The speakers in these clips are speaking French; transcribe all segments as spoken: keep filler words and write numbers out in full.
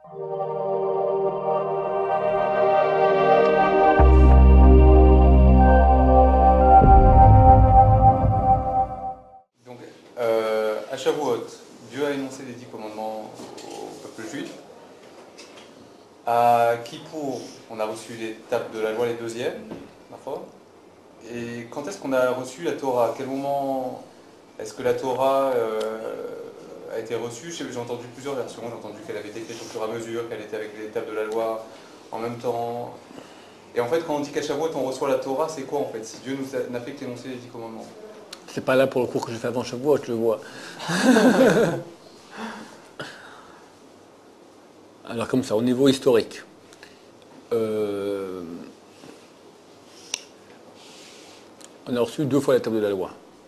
Donc, euh, à Shavuot, Dieu a énoncé les dix commandements au peuple juif. À Kippour, on a reçu les tables de la loi, les deuxièmes. Et quand est-ce qu'on a reçu la Torah? À quel moment est-ce que la Torah euh, a été reçue? J'ai entendu plusieurs versions. J'ai entendu qu'elle avait été écrite au fur et à mesure, qu'elle était avec les tables de la loi en même temps. Et en fait, quand on dit qu'à Shavuot, on reçoit la Torah, c'est quoi en fait? Si Dieu nous a, n'a fait qu'énoncer les dix commandements. C'est pas là pour le cours que je fais avant Shavuot, je le vois. Alors comme ça, au niveau historique, euh, on a reçu deux fois la table de la loi.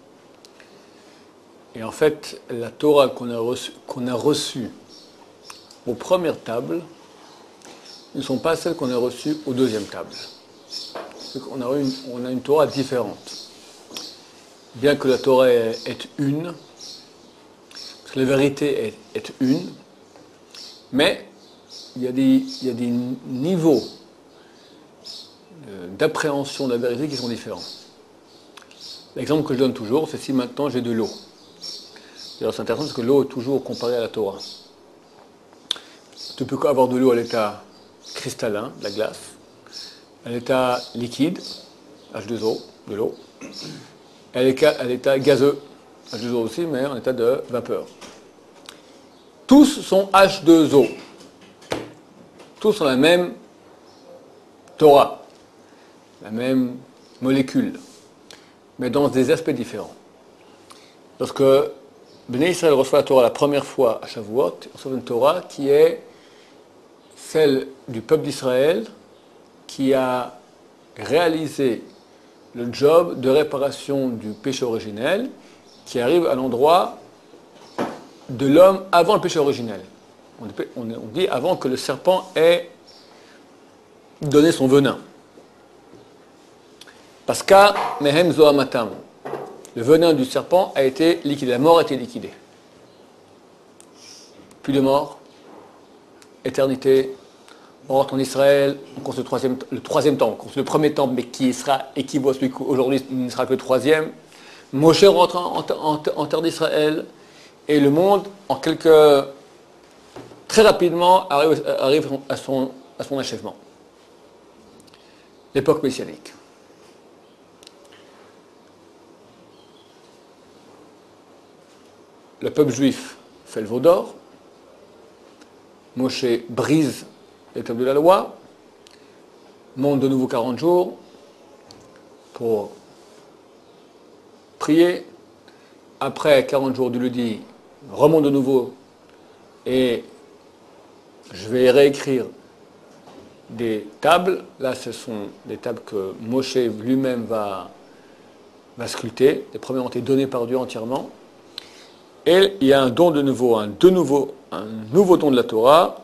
Et en fait, la Torah qu'on a reçue, qu'on a reçue aux premières tables ne sont pas celles qu'on a reçues aux deuxièmes tables. On a une, on a une Torah différente. Bien que la Torah est une, parce que la vérité est, est une, mais il y a des, il y a des niveaux d'appréhension de la vérité qui sont différents. L'exemple que je donne toujours, c'est si maintenant j'ai de l'eau. Alors c'est intéressant parce que l'eau est toujours comparée à la Torah. Tu peux avoir de l'eau à l'état cristallin, de la glace, à l'état liquide, H deux O, de l'eau, et à l'état gazeux, H deux O aussi, mais en état de vapeur. Tous sont H deux O. Tous ont la même Torah, la même molécule, mais dans des aspects différents. Lorsque Bnei Israël reçoit la Torah la première fois à Shavuot, on reçoit une Torah qui est celle du peuple d'Israël qui a réalisé le job de réparation du péché originel qui arrive à l'endroit de l'homme avant le péché originel. On dit avant que le serpent ait donné son venin. Parce qu'à Mehem Zohamatam, le venin du serpent a été liquidé, la mort a été liquidée. Puis de mort, éternité, on rentre en Israël, on construit le troisième, le troisième temple, on construit le premier temple, mais qui sera équivaut à celui qu'aujourd'hui il ne sera que le troisième. Moshe rentre en, en, en, en terre d'Israël, et le monde, en quelques... très rapidement, arrive, arrive à, son, à son achèvement. L'époque messianique. Le peuple juif fait le veau d'or. Moshe brise les tables de la loi, monte de nouveau quarante jours pour prier. Après quarante jours du lundi, remonte de nouveau et je vais réécrire des tables. Là, ce sont des tables que Moshe lui-même va, va sculpter. Les premières ont été données par Dieu entièrement. Et il y a un don de nouveau, un, de nouveau, un nouveau don de la Torah,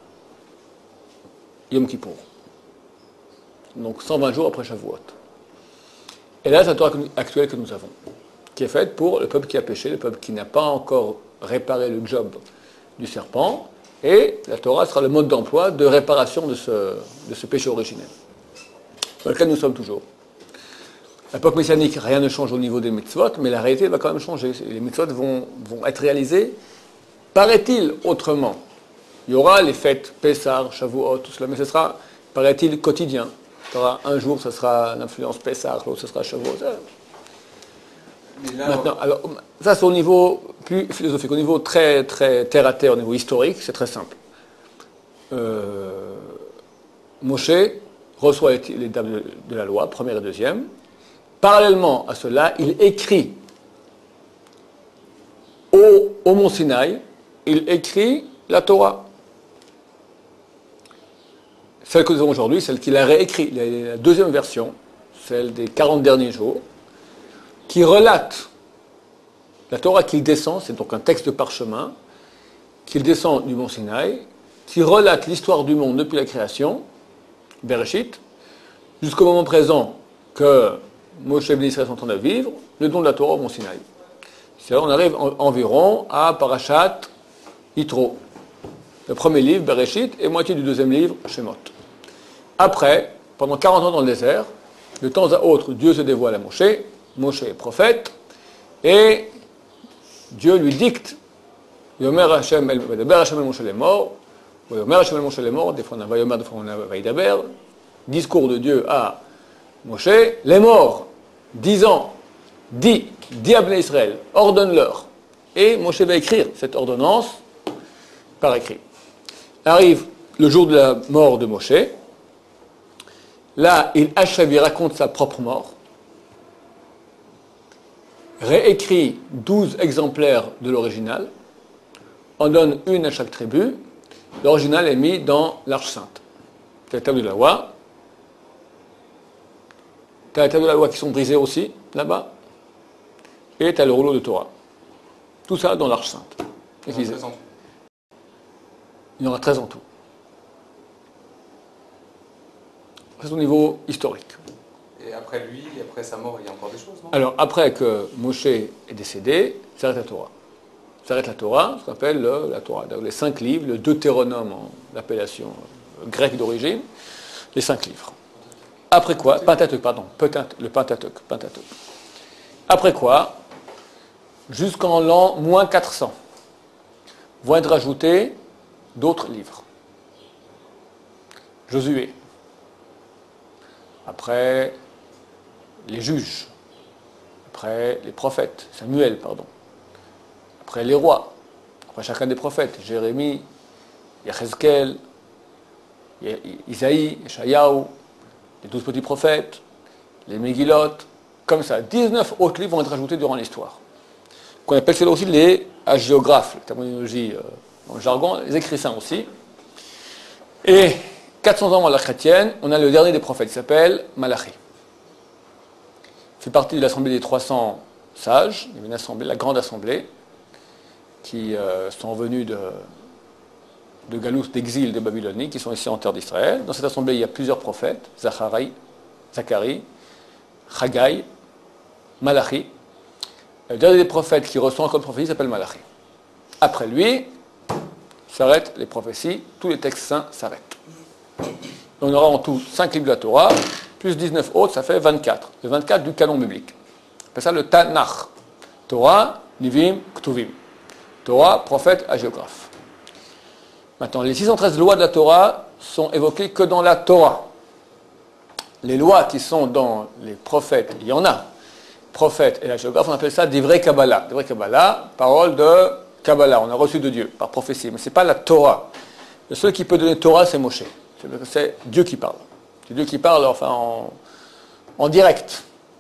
Yom Kippour. Donc cent vingt jours après Shavuot. Et là, c'est la Torah actuelle que nous avons, qui est faite pour le peuple qui a péché, le peuple qui n'a pas encore réparé le job du serpent. Et la Torah sera le mode d'emploi de réparation de ce, de ce péché originel, dans lequel nous sommes toujours. À l'époque messianique, rien ne change au niveau des mitzvot, mais la réalité va quand même changer. Les mitzvot vont, vont être réalisés, paraît-il, autrement. Il y aura les fêtes, Pessah, Shavuot, tout cela, mais ce sera, paraît-il, quotidien. Il y aura un jour, ce sera l'influence Pessah, l'autre, ce sera Shavuot. Là, Maintenant, alors, ça c'est au niveau plus philosophique, au niveau très, très terre à terre, au niveau historique, c'est très simple. Euh, Moshe reçoit les, les tables de, de la loi, première et deuxième. Parallèlement à cela, il écrit au, au mont Sinaï, il écrit la Torah. Celle que nous avons aujourd'hui, celle qu'il a réécrite, la deuxième version, celle des quarante derniers jours, qui relate la Torah qu'il descend, c'est donc un texte de parchemin, qu'il descend du mont Sinaï, qui relate l'histoire du monde depuis la création, Bereshit, jusqu'au moment présent que Moshe et Bnei Israël sont en train de vivre, le don de la Torah au mont Sinaï. C'est-à-dire on arrive en, environ à Parashat Yitro. le premier livre, Bereshit, et moitié du deuxième livre, Shemot. Après, pendant quarante ans dans le désert, de temps à autre, Dieu se dévoile à Moshe, Moshe est prophète, et Dieu lui dicte, Yomer Hashem el Moshe les morts, Yomer Hashem el Moshe les morts, des fois on a Vayomer, des fois on a Vaïdaber, discours de Dieu à Moshe, les morts, disant, dis, dis à Bnei Israël, ordonne-leur. Et Moshe va écrire cette ordonnance par écrit. Arrive le jour de la mort de Moshe. Là, il achève, il raconte sa propre mort. Réécrit douze exemplaires de l'original. En donne une à chaque tribu. L'original est mis dans l'Arche Sainte. C'est la table de la loi. Tu as la table de la loi qui sont brisées aussi, là-bas. Et tu as le rouleau de Torah. Tout ça dans l'Arche Sainte. Il y en a treize en tout. Il y en a treize en tout. C'est au niveau historique. Et après lui, après sa mort, il y a encore des choses, non? Alors, après que Moshe est décédé, s'arrête la Torah. S'arrête la Torah, ce qu'on appelle le, la Torah. Les cinq livres, le Deutéronome en l'appellation grecque d'origine, les cinq livres. Après quoi, Pentateuque, pardon, le Pentateuque, Pentateuque. Après quoi, jusqu'en l'an moins quatre cents, vont être ajoutés d'autres livres. Josué. Après les juges. Après les prophètes. Samuel, pardon. Après les rois. Après chacun des prophètes. Jérémie, Yechezkel, Isaïe, Eshayahu, les douze petits prophètes, les Megillot. Comme ça, dix-neuf autres livres vont être ajoutés durant l'histoire. Qu'on appelle cela aussi les hagiographes, la terminologie euh, dans le jargon, les écrivains aussi. Et quatre cents ans avant la chrétienne, on a le dernier des prophètes, qui s'appelle Malachi. Il fait partie de l'assemblée des trois cents sages, il y avait une assemblée, la grande assemblée, qui euh, sont venus de, de Galous, d'exil de Babylonie, qui sont ici en terre d'Israël. Dans cette assemblée, il y a plusieurs prophètes, Zacharie, Zacharie, Haggai, Malachi. Le dernier des prophètes qui reçoit encore de prophétie s'appelle Malachi. Après lui, s'arrêtent les prophéties, tous les textes saints s'arrêtent. On aura en tout cinq livres de la Torah, plus dix-neuf autres, ça fait vingt-quatre. Le vingt-quatre du canon biblique. On appelle ça le Tanakh. Torah, Nivim, Ktuvim. Torah, prophète, hagiographe. Maintenant, les six cent treize lois de la Torah sont évoquées que dans la Torah. Les lois qui sont dans les prophètes, il y en a. Prophète et hagiographe, on appelle ça des vrais Kabbalah. Des vrais Kabbalah, parole de Kabbalah, on a reçu de Dieu, par prophétie. Mais ce n'est pas la Torah. Le seul qui peut donner Torah, c'est Moshe. C'est Dieu qui parle. C'est Dieu qui parle, enfin, en, en direct.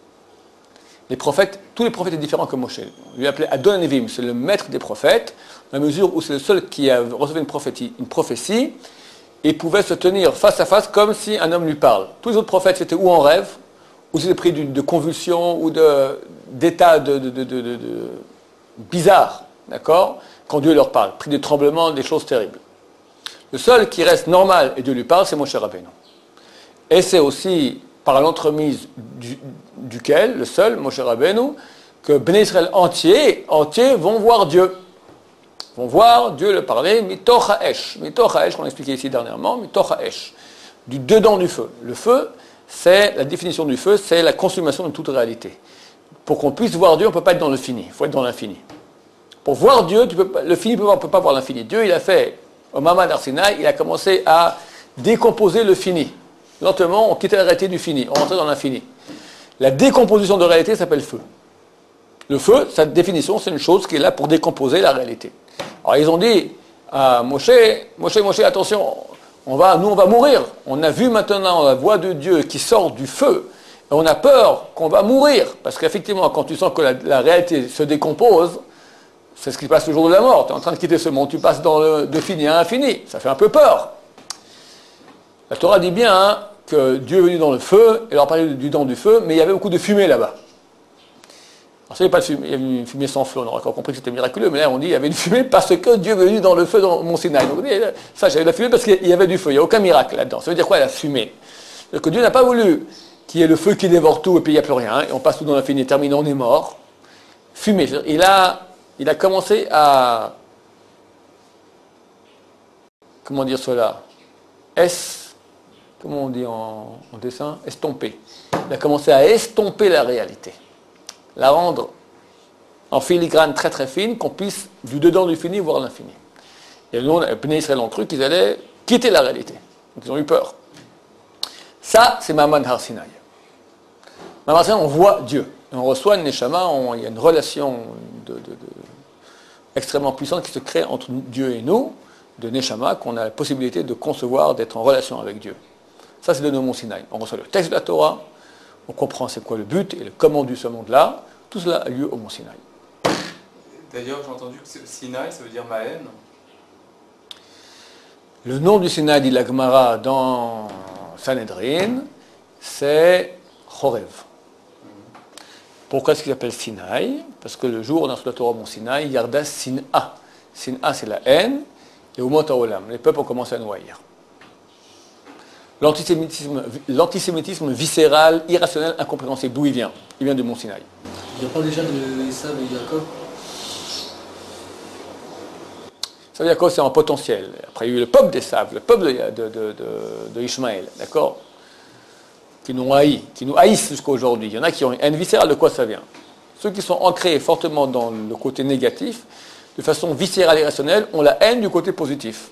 Les prophètes, tous les prophètes sont différents que Moshe. On lui appelait Adon Nevim, c'est le maître des prophètes, dans la mesure où c'est le seul qui a reçu une prophétie, une prophétie, et pouvait se tenir face à face comme si un homme lui parle. Tous les autres prophètes, c'était ou en rêve, ou c'était pris de convulsions, ou de, d'états de, de, de, de, de, de bizarres, d'accord, quand Dieu leur parle, pris de tremblements, des choses terribles. Le seul qui reste normal et Dieu lui parle, c'est Moshe Rabbeinu. Et c'est aussi par l'entremise du, duquel, le seul, Moshe Rabbeinu, que Bnei Israël entier, entier vont voir Dieu. Vont voir Dieu le parler, mitoch ha'esh. Mitoch ha'esh, qu'on a expliqué ici dernièrement, mitoch ha'esh. Du dedans du feu. Le feu, c'est, la définition du feu, c'est la consommation de toute réalité. Pour qu'on puisse voir Dieu, on ne peut pas être dans le fini, il faut être dans l'infini. Pour voir Dieu, tu peux pas, le fini ne peut, peut pas voir l'infini. Dieu, il a fait, au Mama d'Arsinaï, il a commencé à décomposer le fini. Lentement, on quittait la réalité du fini, on rentrait dans l'infini. La décomposition de réalité s'appelle feu. Le feu, sa définition, c'est une chose qui est là pour décomposer la réalité. Alors ils ont dit à Moshe, Moshe, Moshe, attention, on va, nous on va mourir. On a vu maintenant la voix de Dieu qui sort du feu. Et on a peur qu'on va mourir. Parce qu'effectivement, quand tu sens que la, la réalité se décompose, c'est ce qui se passe le jour de la mort. Tu es en train de quitter ce monde, tu passes dans le, de fini à infini. Ça fait un peu peur. La Torah dit bien hein, que Dieu est venu dans le feu, et leur parlait du dans du feu, mais il y avait beaucoup de fumée là-bas. Alors, ça, il y a pas de fumée, il y avait une fumée sans feu, on aurait encore compris que c'était miraculeux, mais là on dit qu'il y avait une fumée parce que Dieu est venu dans le feu dans Mont Sinaï. Donc, ça, j'avais la fumée parce qu'il y avait du feu, il n'y a aucun miracle là-dedans. Ça veut dire quoi la fumée? C'est que Dieu n'a pas voulu qu'il y ait le feu qui dévore tout et puis il n'y a plus rien, et on passe tout dans l'infini, terminé, on est mort. Fumée, il a, il a commencé à comment dire cela, es, comment on dit en, en dessin, estomper. Il a commencé à estomper la réalité, la rendre en filigrane très très fine, qu'on puisse du dedans du fini voir l'infini. Et nous, les Bnei Israël ont cru qu'ils allaient quitter la réalité. Donc ils ont eu peur. Ça, c'est Ma'amad Har Sinaï. Ma'amad Har Sinaï, on voit Dieu. Et on reçoit une Neshama, on, il y a une relation de, de, de, extrêmement puissante qui se crée entre Dieu et nous, de Neshama, qu'on a la possibilité de concevoir, d'être en relation avec Dieu. Ça, c'est le Mont Sinaï. On reçoit le texte de la Torah, on comprend c'est quoi le but et le comment de ce monde-là. Tout cela a lieu au Mont Sinaï. D'ailleurs, j'ai entendu que Sinaï, ça veut dire Mahen. Le nom du Sinaï, dit la Gemara dans Sanhedrin, c'est Chorev. Pourquoi est-ce qu'il s'appelle Sinaï? Parce que le jour où on a reçu la Torah au Mont Sinaï, Yarda Sin'a. Sin'a, c'est la haine, et au Mont Haolam, les peuples ont commencé à nous haïr. L'antisémitisme, l'antisémitisme viscéral, irrationnel, incompréhensible, d'où il vient? Il vient du Mont Sinaï. Il n'y a pas déjà de Esav et Jacob? Ça veut dire quoi? C'est en potentiel. Après, il y a eu le peuple d'Esav, le peuple de, de, de, de, de Ishmaël, d'accord? Qui nous haït, qui nous haïssent jusqu'à aujourd'hui. Il y en a qui ont une haine viscérale, de quoi ça vient? Ceux qui sont ancrés fortement dans le côté négatif, de façon viscérale et rationnelle, ont la haine du côté positif.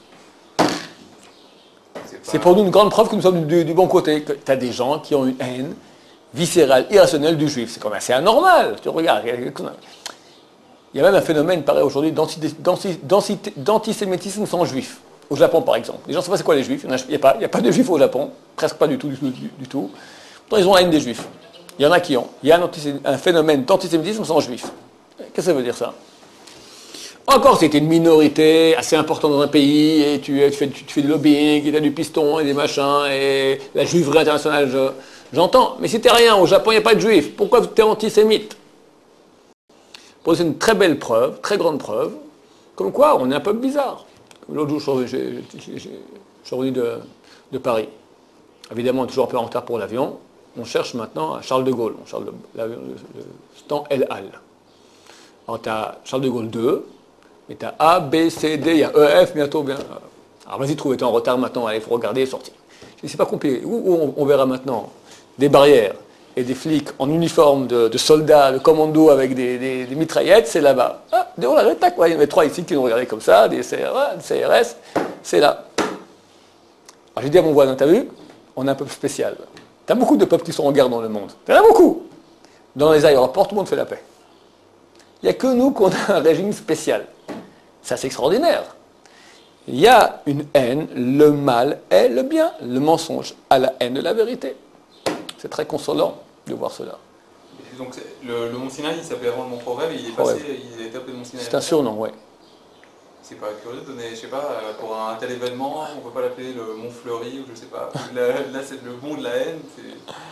C'est pour nous une grande preuve que nous sommes du, du bon côté. Tu as des gens qui ont une haine viscérale, irrationnelle du juif. C'est quand même assez anormal. Tu regardes. Il y a même un phénomène, pareil aujourd'hui, d'antisémitisme sans juifs. Au Japon, par exemple. Les gens ne savent pas c'est quoi les juifs. Il n'y a, a, a pas de juifs au Japon. Presque pas du tout, du tout, du, du tout. Pourtant, ils ont la haine des juifs. Il y en a qui ont. Il y a un, un phénomène d'antisémitisme sans juifs. Qu'est-ce que ça veut dire, ça? Encore, c'était une minorité assez importante dans un pays, et tu, tu, fais, tu fais du lobbying, et tu as du piston, et des machins, et la juiverie internationale, je, j'entends. Mais si tu n'es rien, au Japon, il n'y a pas de juifs. Pourquoi tu es antisémite? C'est une très belle preuve, très grande preuve, comme quoi on est un peuple bizarre. L'autre jour, je suis revenu de, de Paris. Évidemment, on est toujours un peu en retard pour l'avion. On cherche maintenant à Charles de Gaulle. On cherche le, le, le stand El Al. Alors, tu as Charles de Gaulle deux, mais tu as A, B, C, D, il y a E, F, bientôt. Bien. Alors, vas-y, trouve, tu es en retard maintenant, allez, il faut regarder, sortir. C'est pas compliqué. Où, où on, on verra maintenant des barrières et des flics en uniforme de, de soldats, de commando avec des, des, des mitraillettes, c'est là-bas. Ah, on la tac, ouais, il y en avait trois ici qui nous regardaient comme ça, des C R A, des C R S, c'est là. Alors j'ai dit à mon voisin, t'as vu? On a un peuple spécial. T'as beaucoup de peuples qui sont en guerre dans le monde. T'en as beaucoup. Dans les aéroports, tout le monde fait la paix. Il n'y a que nous qu'on a un régime spécial. Ça, c'est extraordinaire. Il y a une haine, le mal est le bien, le mensonge a la haine de la vérité. C'est très consolant de voir cela. Donc le, le Mont Sinaï, il s'appelait avant le Mont Chorev, et il est passé, il a été appelé Mont Sinaï. C'est un surnom, oui. C'est pas curieux de donner, je sais pas, pour un tel événement, on peut pas l'appeler le Mont Fleuri, ou je sais pas. Là, là c'est le mont de la haine, c'est...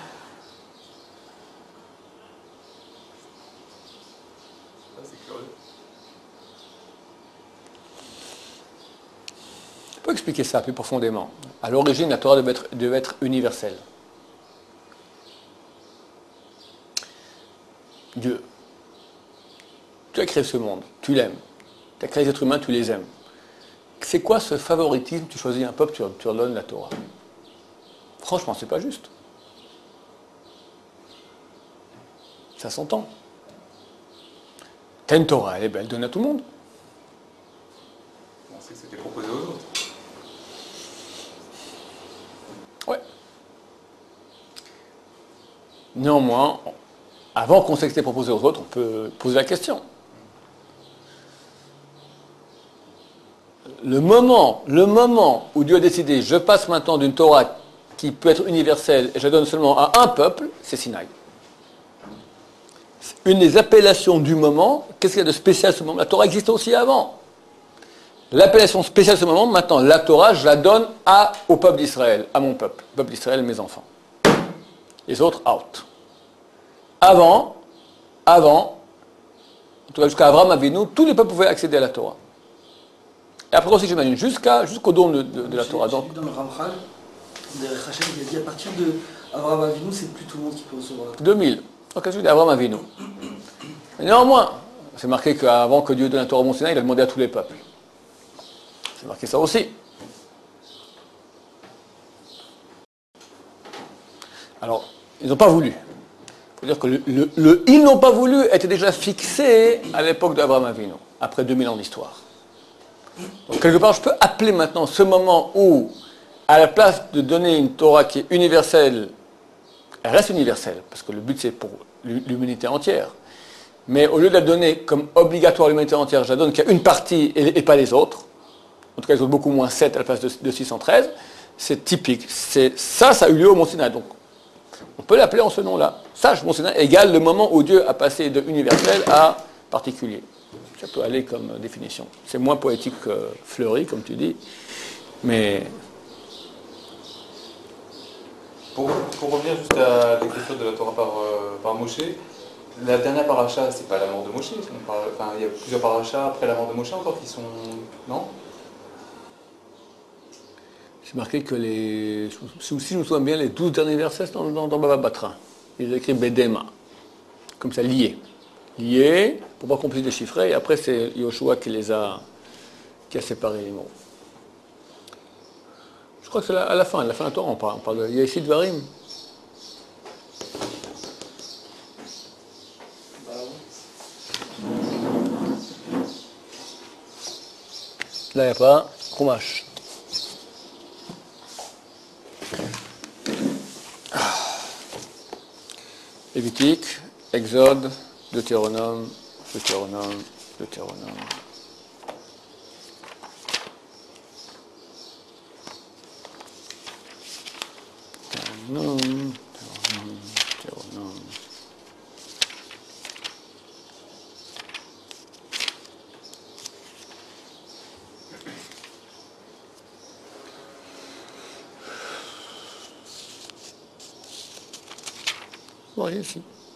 C'est curieux. On peut expliquer ça plus profondément. À l'origine, la Torah devait être, devait être universelle. Dieu, tu as créé ce monde, tu l'aimes. Tu as créé les êtres humains, tu les aimes. C'est quoi ce favoritisme? Tu choisis un peuple, tu, tu leur donnes la Torah. Franchement, c'est pas juste. Ça s'entend. T'as une Torah, elle est belle, donne à tout le monde. On sait que c'était proposé aux autres. Ouais. Néanmoins, avant qu'on sait que c'était proposé aux autres, on peut poser la question. Le moment, le moment où Dieu a décidé, je passe maintenant d'une Torah qui peut être universelle et je la donne seulement à un peuple, c'est Sinaï. Une des appellations du moment, qu'est-ce qu'il y a de spécial à ce moment? La Torah existait aussi avant. L'appellation spéciale à ce moment, maintenant, la Torah, je la donne à, au peuple d'Israël, à mon peuple. Le peuple d'Israël, mes enfants. Les autres, out. Avant, avant, en tout cas jusqu'à Abraham Avinu, tous les peuples pouvaient accéder à la Torah. Et après aussi, j'imagine, jusqu'à, jusqu'au don de, de, de la Torah. Donc, dans le Ramchal, il a dit à partir de Abraham Avinu, c'est plus tout le monde qui peut recevoir la Torah. deux mille. Donc, c'est Abraham Avinu. Mais néanmoins, c'est marqué qu'avant que Dieu donne la Torah au Mont Sinaï, il a demandé à tous les peuples. C'est marqué ça aussi. Alors, ils n'ont pas voulu. Il faut dire que le, le, le ils n'ont pas voulu était déjà fixé à l'époque d'Abraham Avinu, après deux mille ans d'histoire. Donc, quelque part, je peux appeler maintenant ce moment où, à la place de donner une Torah qui est universelle, elle reste universelle, parce que le but c'est pour l'humanité entière. Mais au lieu de la donner comme obligatoire à l'humanité entière, je la donne qu'à une partie et, et pas les autres. En tout cas, ils ont beaucoup moins sept à la place de, de six cent treize. C'est typique. C'est, ça, ça a eu lieu au Mont Sinaï. Donc, on peut l'appeler en ce nom-là. Sage, Mont Sinaï égale le moment où Dieu a passé de universel à particulier. Ça peut aller comme définition. C'est moins poétique que fleuri, comme tu dis. Mais... Pour, pour revenir juste à l'écriture de la Torah par, euh, par Moshe, la dernière paracha, c'est pas la mort de Moshe. On parle, enfin, il y a plusieurs parachas après la mort de Moshe encore qui sont... Non? C'est marqué que les... Si je me souviens bien, les douze derniers versets dans, dans, dans Baba Batra. Il a écrit Bedema. Comme ça, liés. Liés, pour pas qu'on puisse déchiffrer. Et après, c'est Yoshua qui les a... qui a séparé les mots. Je crois que c'est à la fin, à la fin de la Torah, on parle, on parle de Yeshit Varim. Là, il n'y a pas Chumash. Lévitique, Exode, Deutéronome, Deutéronome, Deutéronome. Deutéronome, Deutéronome, Deutéronome. Voyez ici.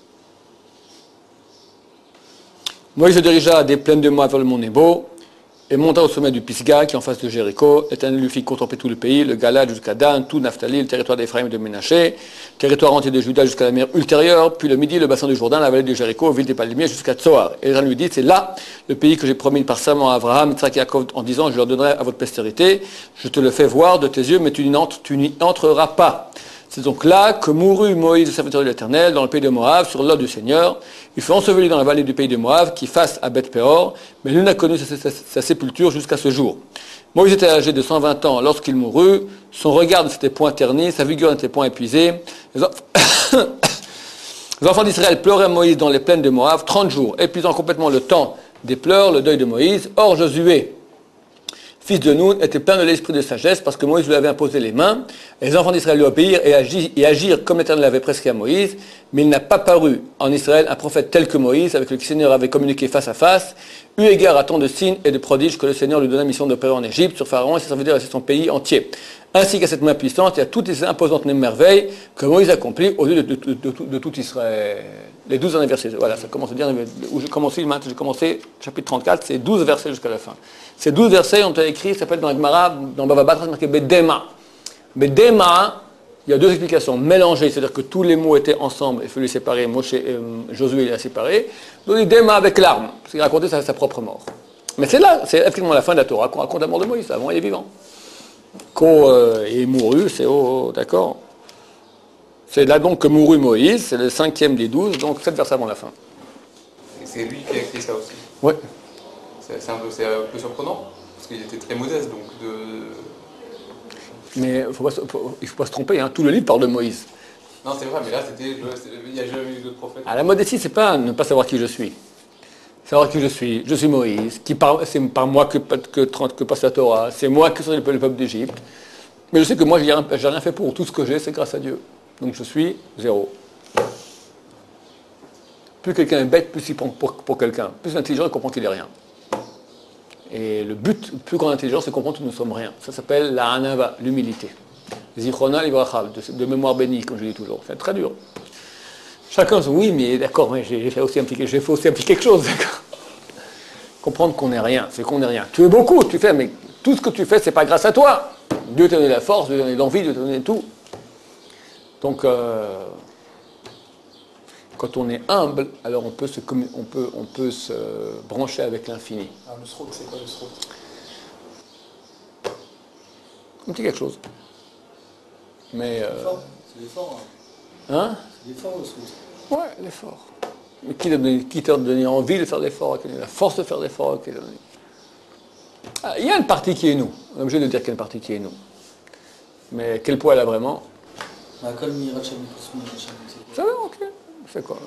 Moïse se dirigea des plaines de Moab vers le mont Nebo et monta au sommet du Pisga qui est en face de Jéricho. L'Éternel lui fit contempler tout le pays, le Galad jusqu'à Dan, tout Naphtali, le territoire d'Éphraïm et de Ménaché, territoire entier de Juda jusqu'à la mer ultérieure, puis le midi, le bassin du Jourdain, la vallée de Jéricho, ville des Palmiers jusqu'à Tsoar. Et l'Éternel lui dit, c'est là le pays que j'ai promis par serment à Abraham, Isaac et Jacob en disant, je leur donnerai à votre postérité, je te le fais voir de tes yeux, mais tu n'y entres, tu n'y entreras pas. C'est donc là que mourut Moïse, le serviteur de l'Éternel, dans le pays de Moab, sur l'ordre du Seigneur. Il fut enseveli dans la vallée du pays de Moab, qui face à Beth-Péor, mais nul n'a connu sa, sa, sa sépulture jusqu'à ce jour. Moïse était âgé de cent vingt ans lorsqu'il mourut. Son regard ne s'était point terni, sa vigueur n'était point épuisée. Les, enf... les enfants d'Israël pleuraient Moïse dans les plaines de Moab trente jours, épuisant complètement le temps des pleurs, le deuil de Moïse. Or Josué, fils de Nun, était plein de l'esprit de sagesse parce que Moïse lui avait imposé les mains. Et les enfants d'Israël lui obéirent et, agir, et agirent comme l'Éternel l'avait prescrit à Moïse. Mais il n'a pas paru en Israël un prophète tel que Moïse, avec lequel le Seigneur avait communiqué face à face, eu égard à tant de signes et de prodiges que le Seigneur lui donna mission d'opérer en Égypte, sur Pharaon et ses serviteurs et sur son pays entier. Ainsi qu'à cette main puissante et à toutes les imposantes merveilles que Moïse accomplit au lieu de, de, de, de, de tout Israël. Les douze derniers versets. Voilà, ça commence à dire où j'ai commencé, j'ai commencé, chapitre trente-quatre, c'est douze versets jusqu'à la fin. Ces douze versets ont été écrits, ça s'appelle dans la Gemara, dans Bava Batra, c'est marqué Bedema. Bedema, il y a deux explications. Mélangées, c'est-à-dire que tous les mots étaient ensemble, il fallait les séparer, Moshe et euh, Josué les a séparés. Donc Dema avec l'arme, parce qu'il racontait sa, sa propre mort. Mais c'est là, c'est effectivement la fin de la Torah qu'on raconte la mort de Moïse, avant il est vivant. Quand euh, il est mouru, c'est oh, oh d'accord. C'est là donc que mourut Moïse, c'est le cinquième des douze, donc sept versets avant la fin. Et c'est lui qui a écrit ça aussi. Oui. C'est, c'est, un peu, c'est un peu surprenant, parce qu'il était très modeste, donc de... Mais faut pas, faut, il ne faut pas se tromper, hein, tout le livre parle de Moïse. Non, c'est vrai, mais là, c'était, il n'y a jamais eu d'autres prophètes. Ah, la modestie, c'est pas ne pas savoir qui je suis. Savoir qui je suis. Je suis Moïse, qui par, c'est par moi que, que, que passe la Torah, c'est moi qui suis le peuple d'Égypte. Mais je sais que moi, je n'ai rien fait pour. Tout ce que j'ai, c'est grâce à Dieu. Donc je suis zéro. Plus quelqu'un est bête, plus il prend pour, pour quelqu'un. Plus intelligent, il comprend qu'il n'est rien. Et le but, le plus grande intelligence, c'est comprendre que nous ne sommes rien. Ça s'appelle la hanava, l'humilité. Zichrona livrachal, de, de mémoire bénie, comme je dis toujours. C'est très dur. Chacun se dit, oui, mais d'accord, mais j'ai fait aussi un petit, j'ai fait aussi un petit quelque chose, d'accord. Comprendre qu'on n'est rien, c'est qu'on n'est rien. Tu es beaucoup, tu fais, mais tout ce que tu fais, c'est pas grâce à toi. Dieu t'a donné la force, Dieu t'a donné l'envie, Dieu t'a donné tout. Donc, euh, quand on est humble, alors on peut se, on peut, on peut se brancher avec l'infini. Ah, le srout, c'est quoi le srout? Un petit quelque chose. Mais... Euh, c'est l'effort. Hein. Hein? C'est l'effort, le soute. Ouais, l'effort. Mais qui t'a donné, qui t'a donné envie de faire des efforts, qui t'a donné la force de faire des efforts, qui t'a donné... Ah, il y a une partie qui est nous. On est obligé de dire qu'il y a une partie qui est nous. Mais quel poids elle a vraiment? Bah, comme Mirat Shamim, c'est Ça va, ok. C'est quoi?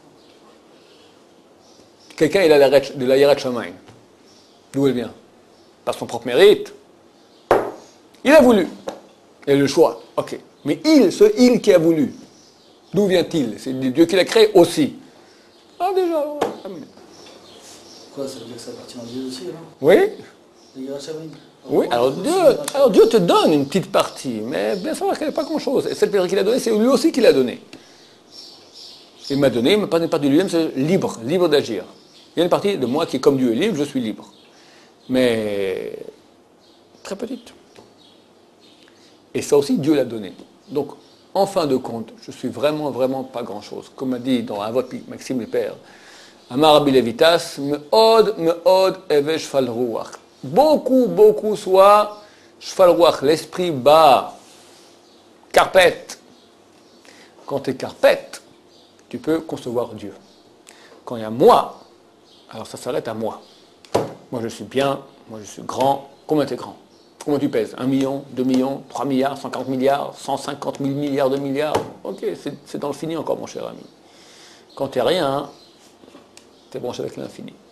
Quelqu'un, il a la, de la Yirat Shamayim. D'où elle vient? Par son propre mérite. Il a voulu. Il a le choix. Ok. Mais il, ce il qui a voulu, d'où vient-il? C'est Dieu qui l'a créé aussi. Ah, déjà. Quoi, ça veut dire que ça appartient à Dieu aussi, alors? Oui. Les Yirat Shamim. Oui, alors Dieu, alors Dieu te donne une petite partie, mais bien sûr qu'elle n'est pas grand-chose. Et cette partie qu'il a donnée, c'est lui aussi qui l'a donnée. Il m'a donné, mais pas une partie de lui-même, c'est libre, libre d'agir. Il y a une partie de moi qui est comme Dieu est libre, je suis libre. Mais très petite. Et ça aussi, Dieu l'a donné. Donc, en fin de compte, je suis vraiment, vraiment pas grand-chose. Comme a dit dans Avot Maxime le Père, Amar Rabbi Levitas, Me'od, Me'od, Evesh Fal Ruach. Beaucoup, beaucoup soit Shfal Ruach, l'esprit bas, carpette. Quand tu es carpette, tu peux concevoir Dieu. Quand il y a moi, alors ça s'arrête à moi. Moi je suis bien, moi je suis grand. Combien tu es grand? Combien tu pèses? Un million, deux millions, trois milliards, cent quarante milliards, cent cinquante mille milliards de milliards? Ok, c'est dans le fini encore mon cher ami. Quand tu n'es rien, tu es branché avec l'infini.